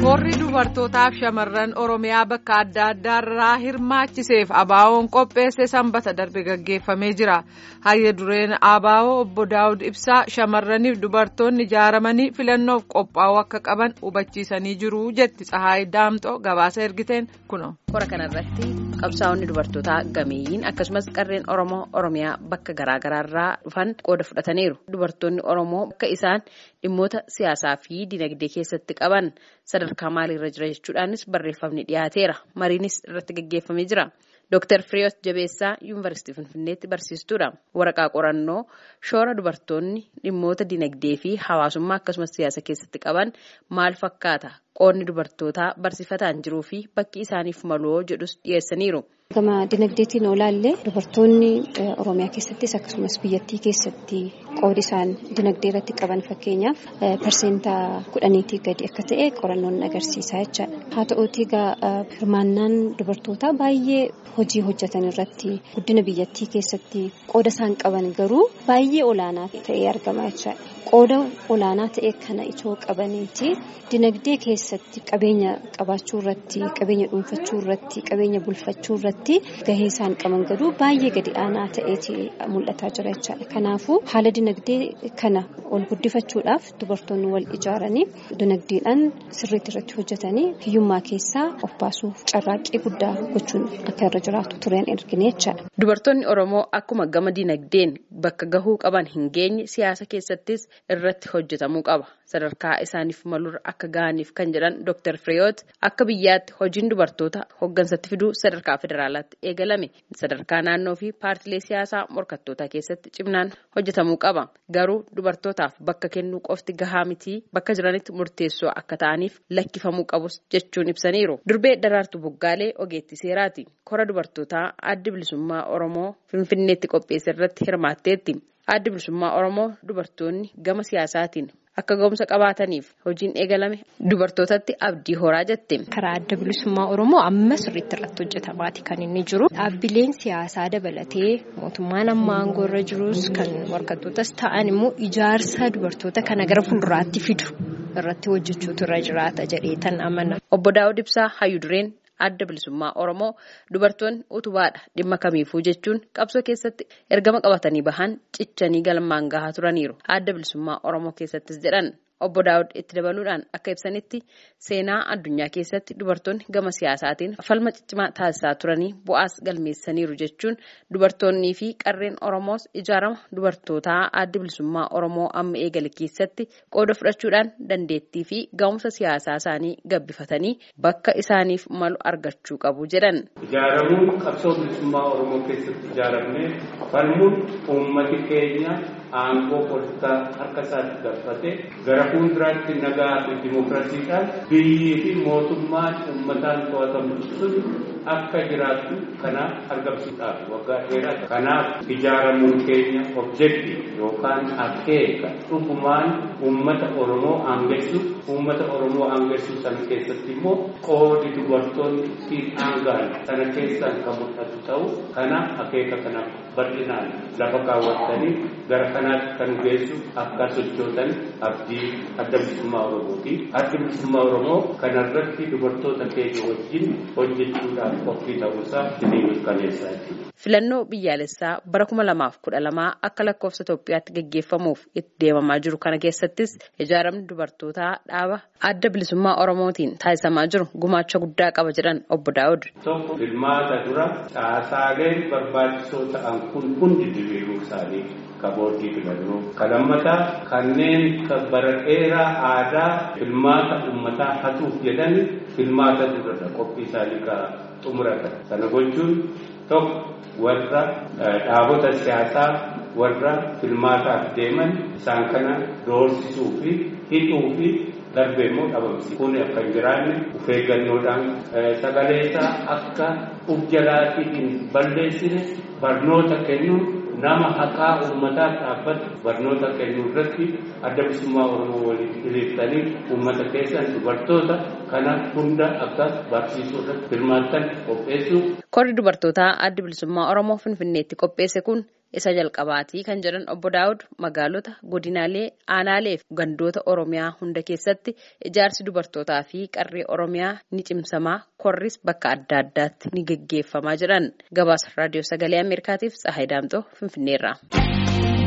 Korri dubartootaaf shamarran Oromiyaa bakka adda addaarraa hirmaachiseef ABO'n qopheesse sanbata darbe gaggeeffamee jira. Hayya dureen ABO obbo Daawud Ibsaa shamarraniif dubartoonni ijaaramanii filannoof qophaa'uu akka qaban hubachiisanii jiru jetti Tsahaay Daamxoo gabaasa ergiteen kuno. Kora kanarratti qabsaa'onni dubartootaa gameeyyiin akkasumas qarreen Oromoo Oromiyaa bakka garaagaraarraa dhufan qooda fudhataniiru. Dubartoonni Oromoo bakka isaan dhimmoota siyaasaa fi dinagdee keessatti qaban sadarkaa maaliirra jira jechuudhaanis barreeffamni dhiyaateera. Mariinis irratti gaggeeffamee jira. Dr. Fireeyot Jabeessaa Yuunivarsiitii Finfinneetti barsiistuudha. Waraqaa qorannoo shoora dubartoonni dhimmoota dinagdee fi hawaasummaa akkasumas siyaasa keessatti qaban maal fakkaata? Qoonni dubartootaa barsiifataan jiruu fi bakki isaaniif maloo jedhus dhiyeessaniiru. Gama dinagdeetiin olaallee dubartoonni Oromiyaa keessattis akkasumas biyyattii keessatti qoodi isaan dinagdee irratti qaban fakkeenyaaf parsentaa 10 gadi akka ta'e qorannoon agarsiisaa jechaadha. Haa ta'uutii hirmaannaan dubartootaa baay'ee hojii hojjetan irratti guddina biyyattii keessatti qooda isaan qaban garuu baay'ee olaanaa ta'ee argama jechaadha. Qooda olaanaa ta'e kana itoo qabaniiti dinagdee keessatti qabeenya qabaachuu irratti, qabeenya dhuunfachuu irratti, qabeenya bulfachuu irratti gahee isaan qaban garuu baay'ee gadi aanaa ta'eeti mul'ataa jira jechaadha. Kanaafuu haala dinagdee kana ol guddifachuudhaaf dubartoonni wal ijaaranii dinagdeedhaan sirriitti irratti hojjetanii hiyyummaa keessaa of baasuuf carraaqqii guddaa gochuun akka irra jiraatu tureen ergine jechaadha. Dubartoonni Oromoo akkuma gama dinagdeen bakka gahuu qaban hin geenye siyaasa keessattis irratti hojjetamuu qaba. Sadarkaa isaaniif malurra akka ga'aniif kan jedhan Dr. Fireeyot akka biyyaatti hojiin dubartoota hoggansatti fiduu sadarkaa federaalaatti eegalame. Sadarkaa naannoo fi paartilee siyaasaa morkattootaa keessatti cimnaan hojjetamuu qaba. Garuu dubartootaaf bakka kennuu qofti gahaa miti bakka jiranitti murteessoo akka ta'aniif lakkifamuu qabus jechuun ibsaniiru. Durbee Daraartuu Boggaalee ogeettii seeraati. Kora dubartootaa Addi Bilisummaa Oromoo Finfinneetti qopheesse irratti hirmaatteetti. Addi Bilisummaa Oromoo dubartoonni gama siyaasaatiin akka ga'umsa qabaataniif hojiin eegalame dubartootatti abdii horaa jette. Karaa Adda Bilisummaa Oromoo amma sirriitti irratti hojjetamaati kan inni jiru. Dhaabbileen siyaasaa dabalatee mootummaan amma aangoo irra jirus kan morkattootas ta'an immoo ijaarsa dubartoota kana gara fuulduraatti fidu irratti hojjechuutu irra jiraata jedheetan amana. Obbo Daawud Ibsaa hayyu dureen Adda Bilisummaa Oromoo dubartoonni utubaadha dhimma kamiifuu jechuun qabsoo keessatti ergama qabatanii bahan cichanii galmaan gahaa turaniiru. Adda Bilisummaa Oromoo keessattis jedhan. Obbo Daawud itti dabaluudhaan akka ibsanitti seenaa addunyaa keessatti dubartoonni gama siyaasaatiin falma ciccimaa taasisaa turanii bu'aas galmeessaniiru jechuun dubartoonnii fi qarreen Oromoos ijaarama dubartootaa Adda Bilisummaa Oromoo amma eegale keessatti qooda fudhachuudhaan dandeettii fi ga'umsa siyaasaa isaanii gabbifatanii bakka isaaniif malu argachuu qabu jedhan. Ijaaramuun qabsoo bilisummaa Oromoo keessatti ijaaramnee falmuun uummati keenya aangoo poolitikaa harka isaatti galfatee gara fuulduraatti nagaa fi dimookiraasiidhaan biyyii fi mootummaan uummataan to'atamu sun akka jiraattu kanaaf argamsiisuudhaaf waggaa dheeraa kanaaf ijaaramuun keenya objektii yookaan akeeka dhugumaan uummata Oromoo aangessu sana keessatti immoo qoodi dubartoonni ittiin aangaan sana keessaan kan mul'atu ta'u kanaaf akeeka kanaaf bal'inaan lafa kaawwatanii gara kanaatti kan geessu akka sochootan abdii Adda Bilisummaa Oromooti. Adda Bilisummaa Oromoo kanarratti dubartoota keenya wajjin hojjechuudhaan qophii ta'uusaa ni mirkaneessaa jechuudha. Filannoo biyyaalessaa bara 2012 akka lakkoofsa Itoophiyaatti gaggeeffamuuf itti deemamaa jiru kana keessattis ijaaramni dubartootaa dhaaba Adda Bilisummaa Oromootiin taasisamaa jiru gumaacha guddaa qaba jedhan Obbo Daawud. Tokko filmaata dura caasaaleen barbaachisoo ta'an kun hundi diriiruu isaanii kaboordii filannoo. Kalammataa kanneen bara dheeraa aadaa filmaata uummataa hatuuf jedhan filmaata duradha qophii isaanii xumuratan. Sana gochuun tokko warra dhaabota siyaasaa warra filmaataaf deeman isaan kana doorsisuu fi hidhuu fi darbee immoo dhabamsiisu. Kun akka hin jiraanne of eeggannoodhaan sagaleessaa akka jalaatii hin balleessine barnoota kennuun nama haqaa uummataaf dhaabbatu barnoota kennuu irratti Adda Bilisummaa Oromoo waliin hiriirtanii uummata keessan dubartoota kana hunda akka barsiisuu irratti hirmaattan qopheessuu. Korri dubartootaa Adda Bilisummaa Oromoo Finfinneetti qopheesse kun isa jalqabaatii kan jedhan obbo Daawud magaalota godinaalee aanaalee fi gandoota Oromiyaa hunda keessatti ijaarsi dubartootaa fi qarree Oromiyaa ni cimsamaa korris bakka adda addaatti ni geggeeffamaa jedhan. Gabaasa raadiyoo sagalee Ameerikaatiif Tsahaay Daamxoo Finfinneerraa.